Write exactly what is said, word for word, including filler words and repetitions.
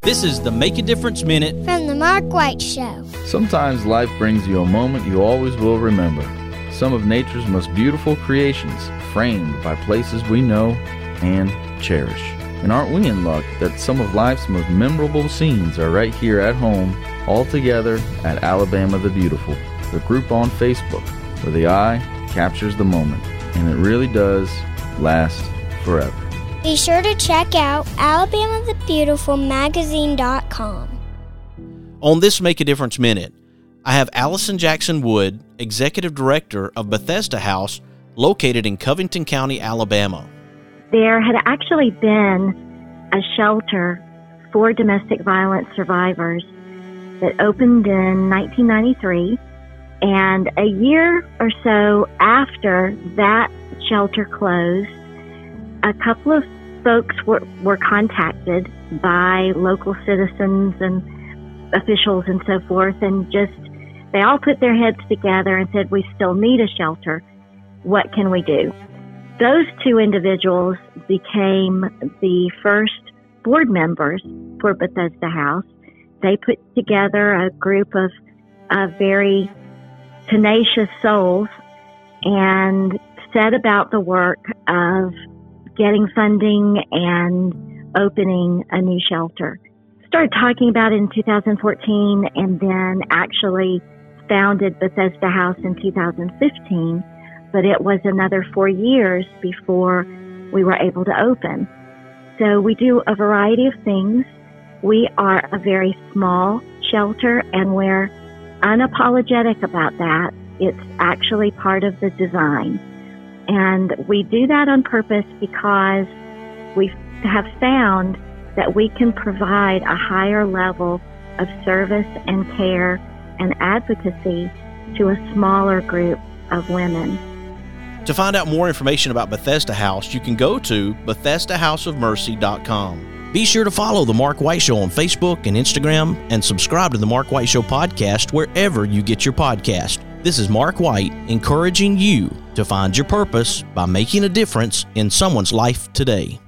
This is the Make a Difference Minute from the Mark White Show. Sometimes life brings you a moment you always will remember. Some of nature's most beautiful creations, framed by places we know and cherish. And aren't we in luck that some of life's most memorable scenes are right here at home, all together at Alabama the Beautiful, the group on Facebook, where the eye captures the moment, and it really does last forever. Be sure to check out Alabama the Beautiful Magazine dot com. On this Make a Difference Minute, I have Allison Jackson Wood, Executive Director of Bethesda House, located in Covington County, Alabama. There had actually been a shelter for domestic violence survivors that opened in nineteen ninety-three, and a year or so after that shelter closed, a couple of folks were, were contacted by local citizens and officials and so forth, and just they all put their heads together and said, we still need a shelter. What can we do? Those two individuals became the first board members for Bethesda House. They put together a group of, of very tenacious souls and set about the work of getting funding and opening a new shelter. Started talking about it in two thousand fourteen and then actually founded Bethesda House in two thousand fifteen, but it was another four years before we were able to open. So we do a variety of things. We are a very small shelter, and we're unapologetic about that. It's actually part of the design. And we do that on purpose because we have found that we can provide a higher level of service and care and advocacy to a smaller group of women. To find out more information about Bethesda House, you can go to Bethesda House of Mercy dot com. Be sure to follow The Mark White Show on Facebook and Instagram, and subscribe to The Mark White Show podcast wherever you get your podcast. This is Mark White, encouraging you to find your purpose by making a difference in someone's life today.